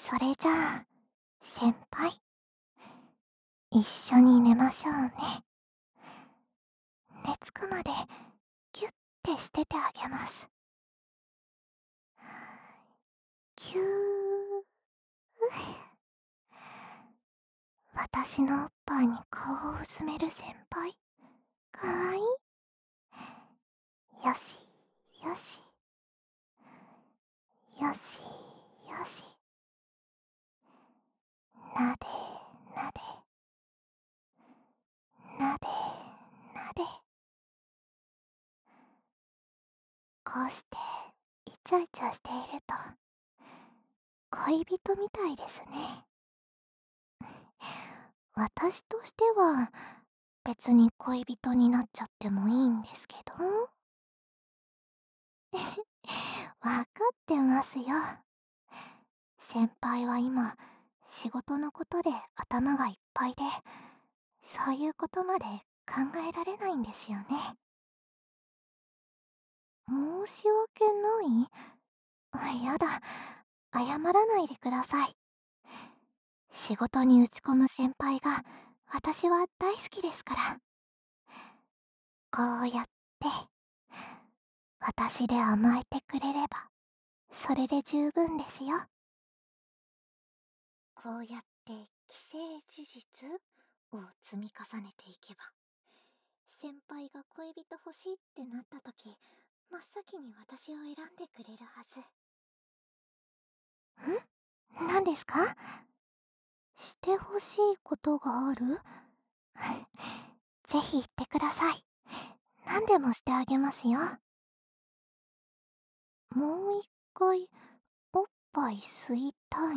それじゃあ、先輩、一緒に寝ましょうね。寝つくまでギュッてしててあげます。ぎゅー。私のおっぱいに顔をうずめる先輩、かわいい。よし、よし、よし、よし。なで、なで、なで、なで。こうしてイチャイチャしていると恋人みたいですね。私としては別に恋人になっちゃってもいいんですけど。わかってますよ。先輩は今仕事のことで頭がいっぱいで、そういうことまで考えられないんですよね。申し訳ない？やだ、謝らないでください。仕事に打ち込む先輩が私は大好きですから。こうやって私で甘えてくれればそれで十分ですよ。こうやって既成事実を積み重ねていけば、先輩が恋人欲しいってなった時、真っ先に私を選んでくれるはず。何ですか？して欲しいことがある？ぜひ言ってください。何でもしてあげますよ。もう一回おっぱい吸いたい？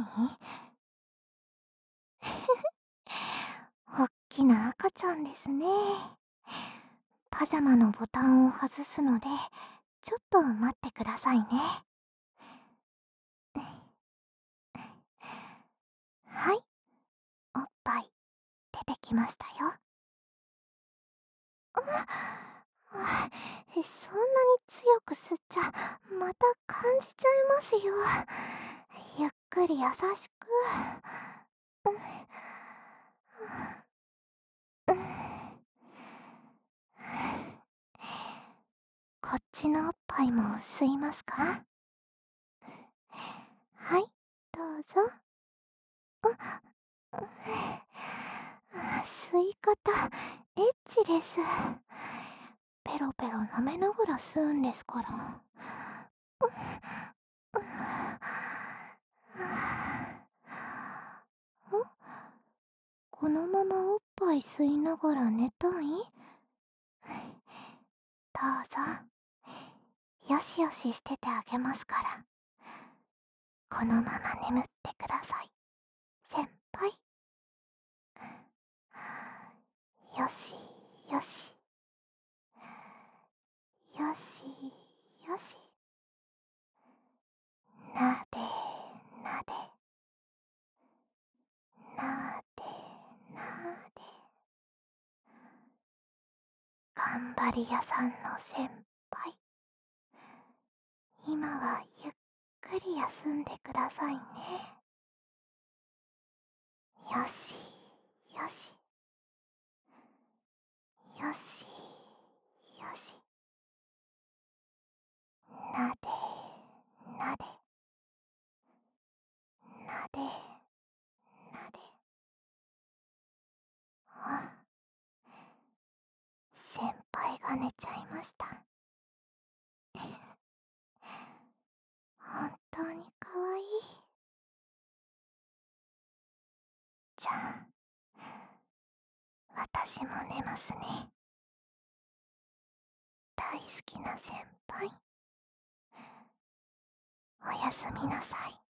おっきな赤ちゃんですね。パジャマのボタンを外すので、ちょっと待ってくださいね。はい、おっぱい出てきましたよ。そんなに強く吸っちゃまた感じちゃいますよ。ゆっくり優しく。こっちのおっぱいも吸いますか？はい、どうぞ。吸い方エッチです。ペロペロ舐めながら吸うんですから。このままおっぱい吸いながら寝たい？どうぞ。よしよししててあげますから。このまま眠ってください、先輩。よしよし、よしよし。なでなで、なでなで。頑張り屋さんの先輩、今はゆっくり休んでくださいね。よしよし、よしよし。なでなで、なでなで。あ、先輩が寝ちゃいました。本当にかわいい。じゃあ私も寝ますね。大好きな先輩、おやすみなさい。